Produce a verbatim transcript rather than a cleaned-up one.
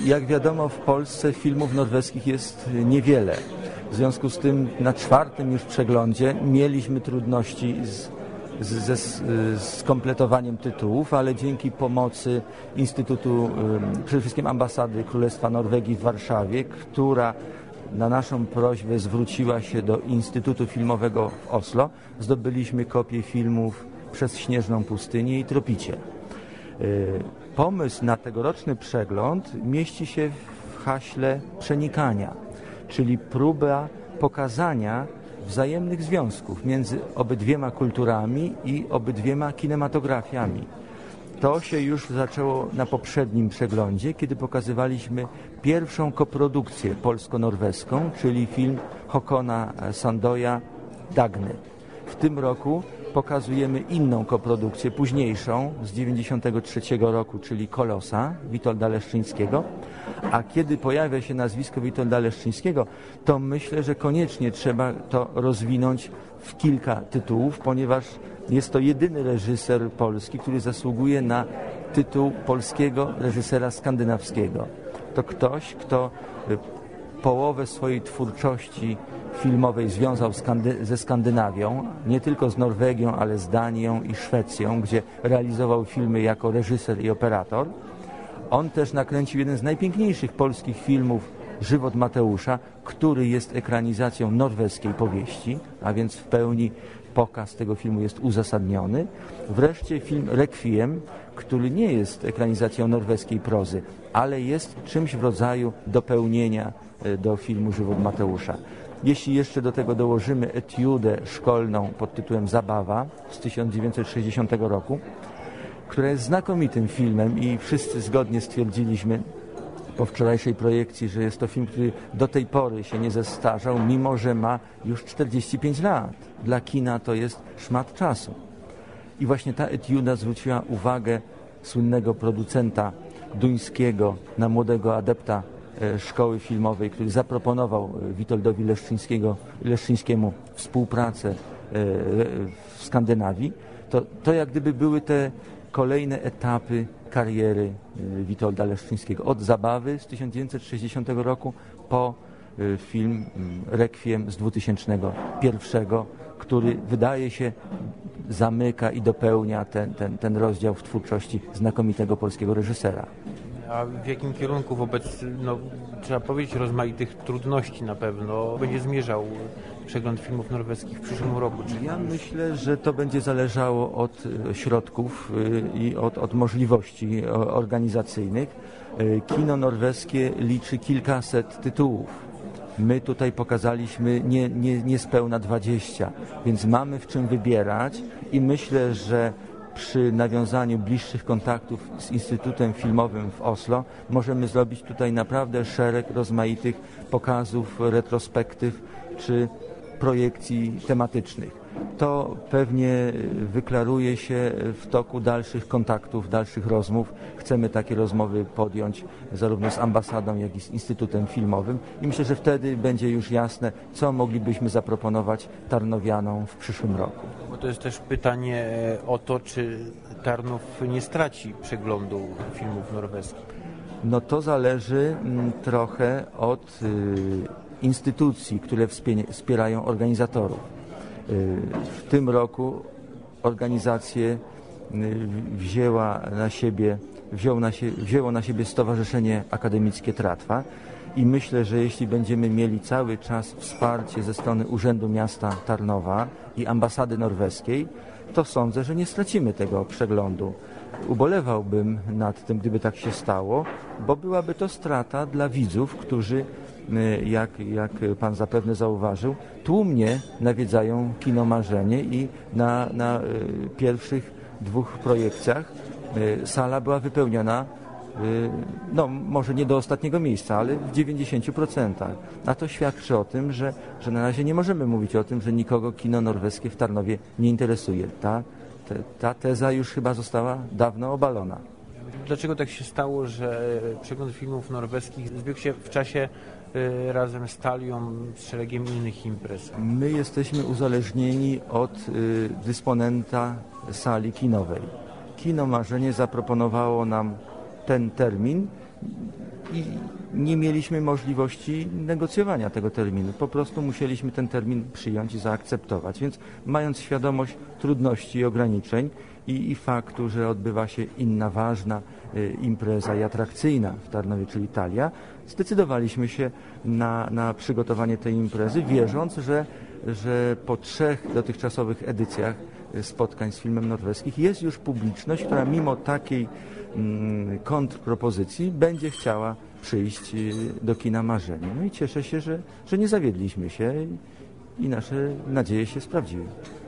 Jak wiadomo, w Polsce filmów norweskich jest niewiele. W związku z tym na czwartym już przeglądzie mieliśmy trudności z, z, ze skompletowaniem tytułów, ale dzięki pomocy Instytutu, przede wszystkim Ambasady Królestwa Norwegii w Warszawie, która na naszą prośbę zwróciła się do Instytutu Filmowego w Oslo, zdobyliśmy kopię filmów Przez śnieżną pustynię i Tropicie. Pomysł na tegoroczny przegląd mieści się w haśle przenikania, czyli próba pokazania wzajemnych związków między obydwiema kulturami i obydwiema kinematografiami. To się już zaczęło na poprzednim przeglądzie, kiedy pokazywaliśmy pierwszą koprodukcję polsko-norweską, czyli film Håkona Sandoya Dagny. W tym roku pokazujemy inną koprodukcję, późniejszą, z dziewięćdziesiątego trzeciego roku, czyli Kolosa Witolda Leszczyńskiego. A kiedy pojawia się nazwisko Witolda Leszczyńskiego, to myślę, że koniecznie trzeba to rozwinąć w kilka tytułów, ponieważ jest to jedyny reżyser polski, który zasługuje na tytuł polskiego reżysera skandynawskiego. To ktoś, kto połowę swojej twórczości filmowej związał Skandy- ze Skandynawią, nie tylko z Norwegią, ale z Danią i Szwecją, gdzie realizował filmy jako reżyser i operator. On też nakręcił jeden z najpiękniejszych polskich filmów, Żywot Mateusza, który jest ekranizacją norweskiej powieści, a więc w pełni pokaz tego filmu jest uzasadniony. Wreszcie film Requiem, który nie jest ekranizacją norweskiej prozy, ale jest czymś w rodzaju dopełnienia do filmu Żywot Mateusza. Jeśli jeszcze do tego dołożymy etiudę szkolną pod tytułem Zabawa z tysiąc dziewięćset sześćdziesiątego roku, która jest znakomitym filmem i wszyscy zgodnie stwierdziliśmy po wczorajszej projekcji, że jest to film, który do tej pory się nie zestarzał, mimo że ma już czterdzieści pięć lat. Dla kina to jest szmat czasu. I właśnie ta etiuda zwróciła uwagę słynnego producenta duńskiego na młodego adepta szkoły filmowej, który zaproponował Witoldowi Leszczyńskiego, Leszczyńskiemu współpracę w Skandynawii. To, to jak gdyby były te kolejne etapy kariery Witolda Leszczyńskiego. Od Zabawy z tysiąc dziewięćset sześćdziesiątego roku po film Requiem z dwutysięcznego pierwszego, który wydaje się zamyka i dopełnia ten, ten, ten rozdział w twórczości znakomitego polskiego reżysera. A w jakim kierunku wobec, no, trzeba powiedzieć, rozmaitych trudności na pewno będzie zmierzał przegląd filmów norweskich w przyszłym roku? Czy ja myślę, że to będzie zależało od środków i od, od możliwości organizacyjnych. Kino norweskie liczy kilkaset tytułów. My tutaj pokazaliśmy nie, nie, niespełna dwadzieścia, więc mamy w czym wybierać i myślę, że przy nawiązaniu bliższych kontaktów z Instytutem Filmowym w Oslo możemy zrobić tutaj naprawdę szereg rozmaitych pokazów, retrospektyw czy projekcji tematycznych. To pewnie wyklaruje się w toku dalszych kontaktów, dalszych rozmów. Chcemy takie rozmowy podjąć zarówno z ambasadą, jak i z Instytutem Filmowym i myślę, że wtedy będzie już jasne, co moglibyśmy zaproponować Tarnowianom w przyszłym roku. Bo to jest też pytanie o to, czy Tarnów nie straci przeglądu filmów norweskich. No to zależy m, trochę od y, instytucji, które wspierają organizatorów. W tym roku organizację wzięła na siebie, wziął na sie, wzięło na siebie Stowarzyszenie Akademickie Tratwa i myślę, że jeśli będziemy mieli cały czas wsparcie ze strony Urzędu Miasta Tarnowa i Ambasady Norweskiej, to sądzę, że nie stracimy tego przeglądu. Ubolewałbym nad tym, gdyby tak się stało, bo byłaby to strata dla widzów, którzy Jak, jak pan zapewne zauważył, tłumnie nawiedzają kino Marzenie i na, na y, pierwszych dwóch projekcjach y, sala była wypełniona, y, no może nie do ostatniego miejsca, ale w dziewięćdziesięciu procentach. A to świadczy o tym, że, że na razie nie możemy mówić o tym, że nikogo kino norweskie w Tarnowie nie interesuje. Ta, te, ta teza już chyba została dawno obalona. Dlaczego tak się stało, że przegląd filmów norweskich zbiegł się w czasie razem z Talią, z szeregiem innych imprez? My jesteśmy uzależnieni od y, dysponenta sali kinowej. Kino Marzenie zaproponowało nam ten termin i nie mieliśmy możliwości negocjowania tego terminu. Po prostu musieliśmy ten termin przyjąć i zaakceptować. Więc mając świadomość trudności i ograniczeń i, i faktu, że odbywa się inna ważna y, impreza i atrakcyjna w Tarnowie, czyli Thalia, zdecydowaliśmy się na, na przygotowanie tej imprezy, wierząc, że, że po trzech dotychczasowych edycjach spotkań z filmem norweskich jest już publiczność, która mimo takiej mm, kontrpropozycji będzie chciała przyjść do kina Marzenie. No i cieszę się, że, że nie zawiedliśmy się i nasze nadzieje się sprawdziły.